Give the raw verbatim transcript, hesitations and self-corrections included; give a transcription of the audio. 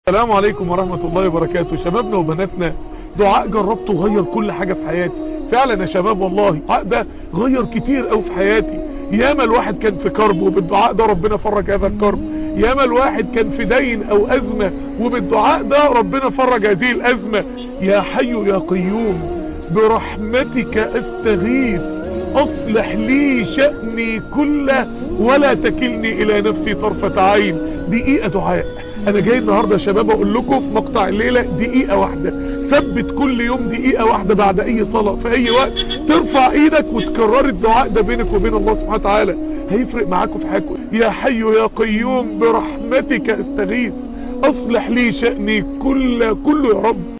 السلام عليكم ورحمة الله وبركاته. شبابنا وبناتنا، دعاء جربته غير كل حاجة في حياتي فعلا يا شباب. والله الدعاء ده غير كتير قوي في حياتي. ياما الواحد كان في كرب وبالدعاء ده ربنا فرج هذا الكرب. ياما الواحد كان في دين او ازمة وبالدعاء ده ربنا فرج هذه الازمة. يا حي يا قيوم برحمتك استغيث اصلح لي شأني كله ولا تكلني الى نفسي طرفة عين. دقيقة دعاء. انا جاي النهاردة يا شباب اقول لكم في مقطع الليلة دقيقة واحدة. ثبت كل يوم دقيقة واحدة بعد اي صلاة في اي وقت ترفع ايدك وتكرر الدعاء ده بينك وبين الله سبحانه وتعالى، هيفرق معاكم في حياتكم. يا حي يا قيوم برحمتك استغيث اصلح لي شأني كله كله يا رب.